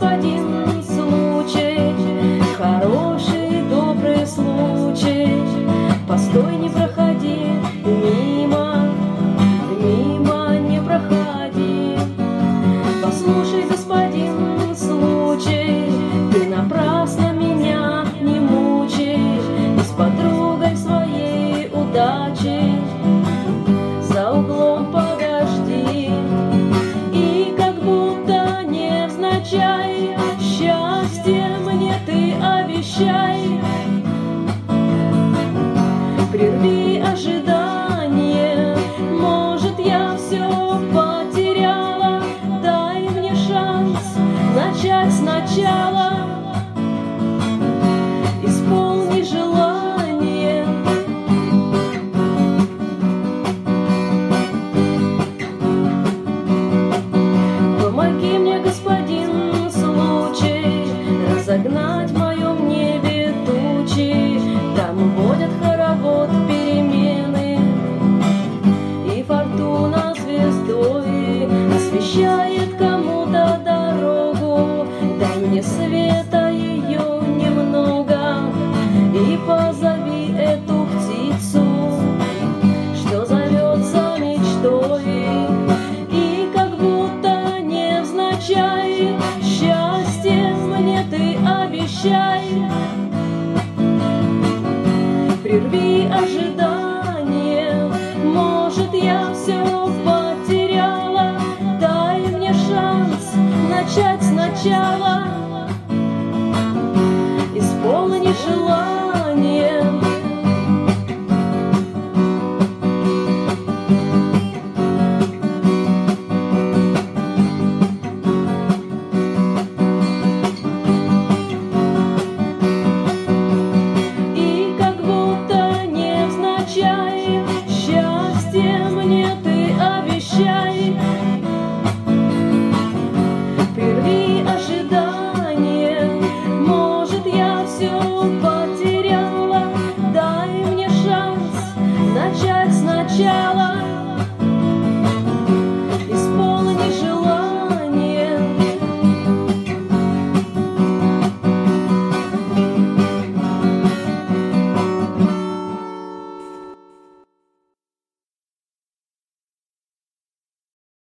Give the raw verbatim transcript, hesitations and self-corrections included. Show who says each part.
Speaker 1: господин случай, хороший, добрый случай. Постой, не проходи мимо, мимо не проходи. Послушай, господин случай, ты напрасно меня не мучай. И с подругой своей удачи за углом подожди. И как будто невзначай счастье мне ты обещай. Прерви ожидание, может, я все потеряла. Дай мне шанс начать сначала. Исполни желание. Помоги мне, господин случай, разогнать в моем небе тучи. Там водят хоровод перемены, и фортуна звездой освещает кому-то дорогу. Дай мне света ее немного, и позови эту птицу, что зовется мечтой. И как будто невзначай счастье мне ты обещай. Прерви ожидание, может, я все потеряла. Дай мне шанс начать сначала.